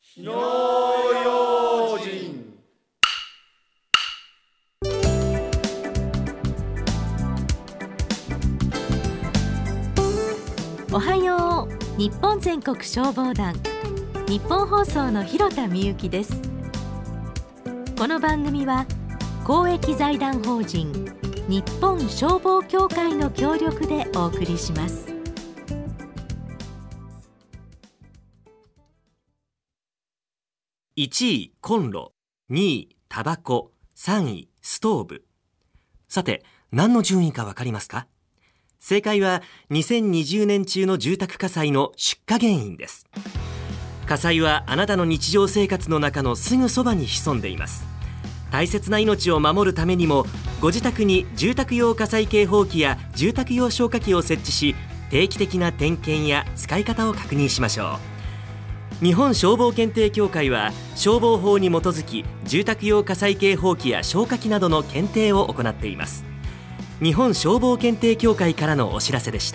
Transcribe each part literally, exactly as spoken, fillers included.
火の用心。 おはよう。日本全国消防団、日本放送の広田美由です。この番組は公益財団法人日本消防協会の協力でお送りします。 いちいコンロ、にいタバコ、さんいストーブ。さて、何の順位かわかりますか？正解はにせんにじゅうねん中の住宅火災の出火原因です。火災はあなたの日常生活の中のすぐそばに潜んでいます。大切な命を守るためにも、ご自宅に住宅用火災警報器や住宅用消火器を設置し、定期的な点検や使い方を確認しましょう。日本消防検定協会は消防法に基づき、住宅用火災警報器や消火器などの検定を行っています。日本消防検定協会からのお知らせでした。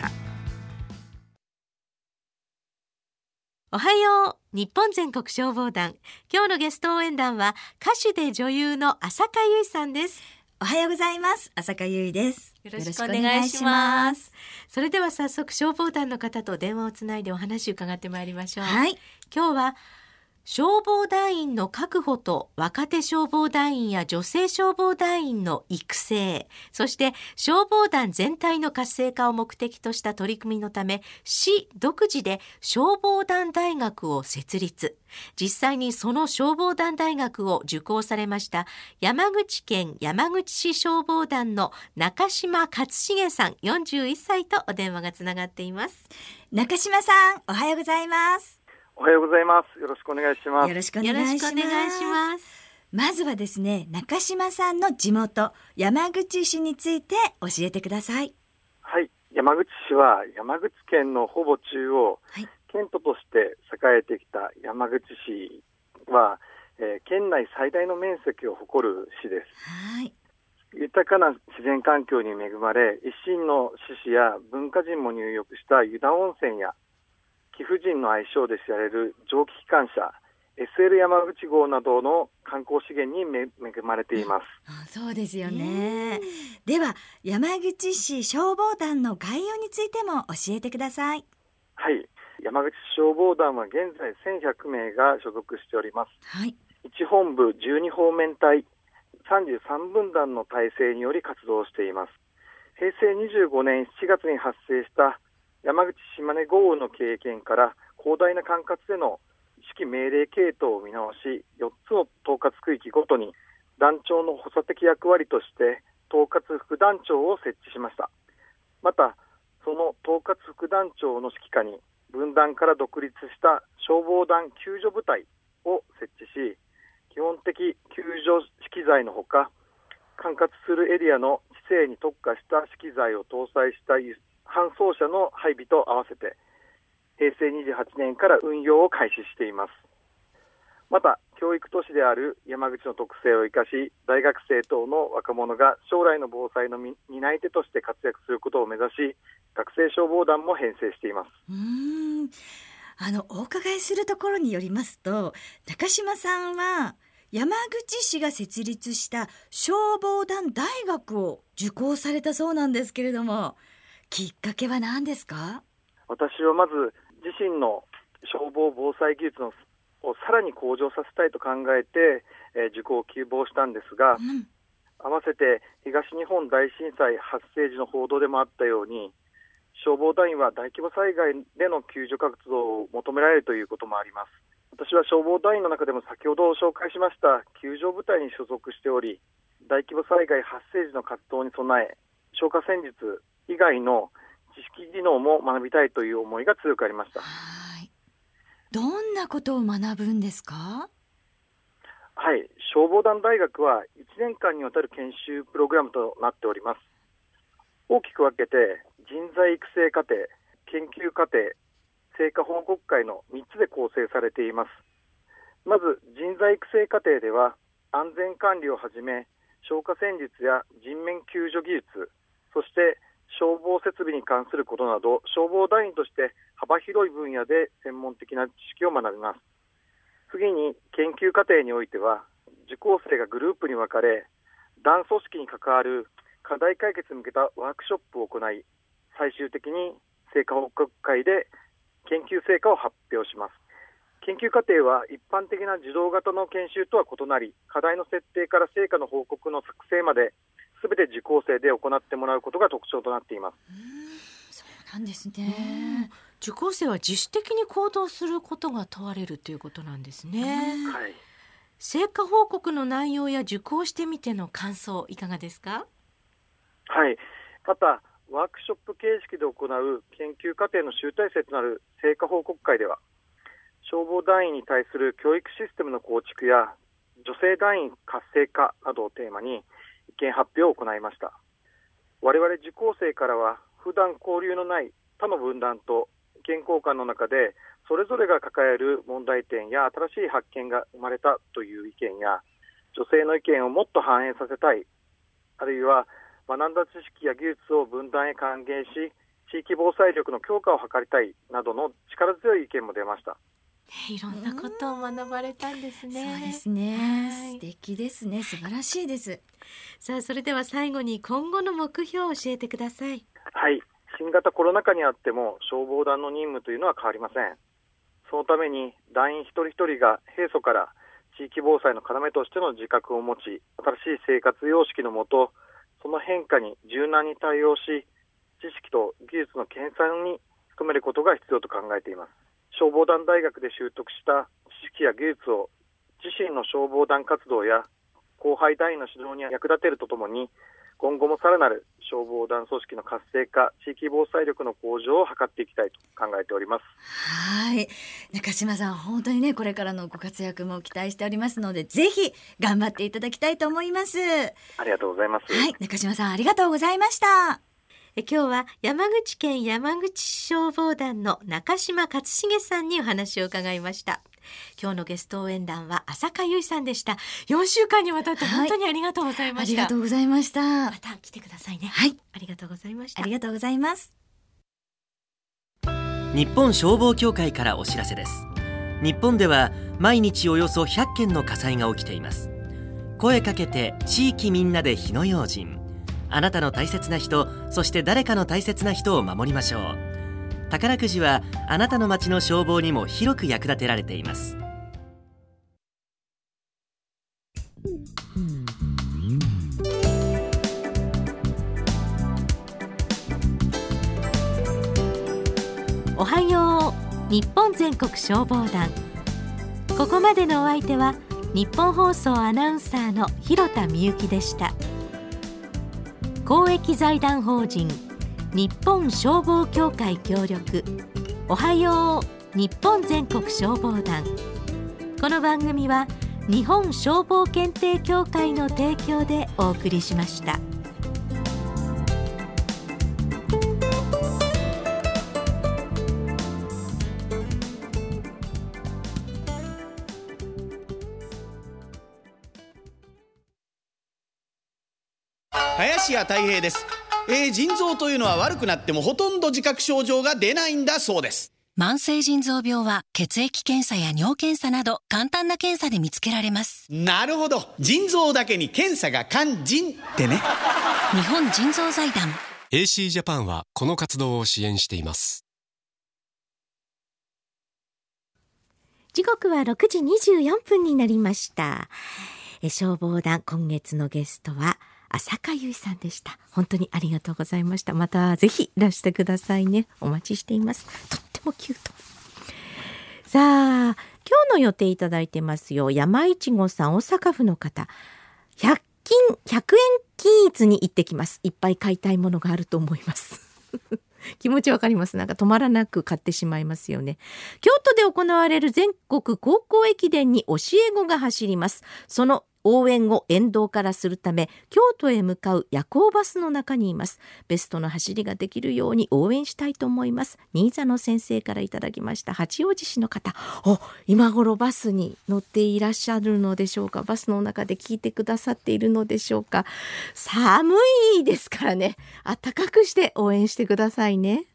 おはよう。日本全国消防団、今日のゲスト応援団は歌手で女優の浅香唯さんです。 おはようございます。浅香唯です。 よろしくお願いします。それでは早速消防団の方と電話をつないでお話を伺ってまいりましょう。 はい。 今日は消防団員の確保と若手消防団員や女性消防団員の育成、そして消防団全体の活性化を目的とした取り組みのため、市独自で消防団大学を設立。実際にその消防団大学を受講されました山口県山口市消防団の中島勝重さんよんじゅういっさいとお電話がつながっています。 中島さん、おはようございます。 おはようございます。よろしくお願いします。 よろしくお願いします。 よろしくお願いします。 まずはですね、中島さんの地元山口市について教えてください。 はい、山口市は山口県のほぼ中央、はい、県都として栄えてきた山口市は、えー、県内最大の面積を誇る市です。 はい。 豊かな自然環境に恵まれ、一心の志士や文化人も入浴した湯田温泉や貴婦人の愛称で知られる蒸気機関車 エスエル 山口号などの観光資源に恵まれています。 あ、そうですよね。では山口市消防団の概要についても教えてください。 はい、山口消防団は現在せんひゃくめいが所属しております。 はい、 いち本部じゅうに方面隊さんじゅうさんぶん団の体制により活動しています。へいせいにじゅうごねんしちがつに発生した山口島根豪雨の経験から広大な管轄での指揮命令系統を見直し、よっつの統括区域ごとに団長の補佐的役割として統括副団長を設置しました。またその統括副団長の指揮下に分団から独立した消防団救助部隊を設置し、基本的救助資機材のほか、管轄するエリアの治世に特化した資機材を搭載した搬送車の配備と合わせてへいせいにじゅうはちねんから運用を開始しています。また教育都市である山口の特性を生かし、大学生等の若者が将来の防災の担い手として活躍することを目指し、学生消防団も編成しています。 うーん、あのお伺いするところによりますと、中島さんは山口市が設立した消防団大学を受講されたそうなんですけれども、きっかけは何ですか？ 私はまず自身の消防防災技術のをさらに向上させたいと考えて、えー、受講を希望したんですが、うん、合わせて東日本大震災発生時の報道でもあったように、消防団員は大規模災害での救助活動を求められるということもあります。私は消防団員の中でも先ほど紹介しました救助部隊に所属しており、大規模災害発生時の活動に備え、消火戦術以外の知識技能も学びたいという思いが強くありました。 はい。どんなことを学ぶんですか？ はい、消防団大学はいちねんかんにわたる研修プログラムとなっております。大きく分けて人材育成課程、研究課程、成果報告会のみっつで構成されています。まず人材育成課程では安全管理をはじめ消火戦術や人命救助技術、そして消防設備に関することなど、消防団員として幅広い分野で専門的な知識を学びます。 次に研究過程においては受講生がグループに分かれ、団組織に関わる課題解決に向けたワークショップを行い、最終的に成果報告会で研究成果を発表します。研究過程は一般的な受動型の研修とは異なり、課題の設定から成果の報告の作成まで全て受講生で行ってもらうことが特徴となっています。 うーん、そうなんですね。 受講生は自主的に行動することが問われるということなんですね。 はい、 成果報告の内容や受講してみての感想いかがですか？ はい、またワークショップ形式で行う研究過程の集大成となる成果報告会では、消防団員に対する教育システムの構築や女性団員活性化などをテーマに意見発表を行いました。我々受講生からは普段交流のない他の分断と意見交換の中でそれぞれが抱える問題点や新しい発見が生まれたという意見や、女性の意見をもっと反映させたい、あるいは学んだ知識や技術を分断へ還元し地域防災力の強化を図りたいなどの力強い意見も出ました。 いろんなことを学ばれたんですね。 そうですね、 はい、 素敵ですね。素晴らしいです。 さあ、それでは最後に今後の目標を教えてください。 はい、新型コロナ禍にあっても消防団の任務というのは変わりません。そのために団員一人一人が平素から地域防災の要としての自覚を持ち、新しい生活様式のもとその変化に柔軟に対応し、知識と技術の研鑽に努めることが必要と考えています。消防団大学で習得した知識や技術を自身の消防団活動や後輩団員の指導に役立てるとともに、今後もさらなる消防団組織の活性化、地域防災力の向上を図っていきたいと考えております。 はい、中島さん、本当にね、これからのご活躍も期待しておりますので、ぜひ頑張っていただきたいと思います。 ありがとうございます。 はい、中島さんありがとうございました。 え今日は山口県山口市消防団の中島勝重さんにお話を伺いました。今日のゲスト応援団は浅香唯さんでした。よんしゅうかんにわたって本当にありがとうございました。 はい、ありがとうございました。 また来てくださいね。 はい、 ありがとうございました。 ありがとうございます。 日本消防協会からお知らせです。日本では毎日およそひゃっけんの火災が起きています。声かけて地域みんなで火の用心。あなたの大切な人、そして誰かの大切な人を守りましょう。宝くじはあなたの町の消防にも広く役立てられています。 おはよう日本全国消防団。ここまでのお相手は日本放送アナウンサーの広田みゆきでした。公益財団法人日本消防協会協力、おはよう日本全国消防団。この番組は日本消防検定協会の提供でお送りしました。 林家たい平です。えー、腎臓というのは悪くなってもほとんど自覚症状が出ないんだそうです。 慢性腎臓病は血液検査や尿検査など簡単な検査で見つけられます。 なるほど、腎臓だけに検査が肝腎ってね。 日本腎臓財団エーシー ジャパンはこの活動を支援しています。 時刻はろくじにじゅうよんぷんになりました。え消防団、今月のゲストは浅香唯さんでした。本当にありがとうございました。またぜひいらしてくださいね。お待ちしています。とってもキュート。さあ、今日の予定いただいてますよ。山いちごさん、大阪府の方。ひゃく均ひゃくえん均一に行ってきます。いっぱい買いたいものがあると思います気持ちわかります。なんか止まらなく買ってしまいますよね。京都で行われる全国高校駅伝に教え子が走ります。その応援を沿道からするため京都へ向かう夜行バスの中にいます。ベストの走りができるように応援したいと思います。新座の先生からいただきました。八王子市の方、お今頃バスに乗っていらっしゃるのでしょうか。バスの中で聞いてくださっているのでしょうか。寒いですからね、暖かくして応援してくださいね。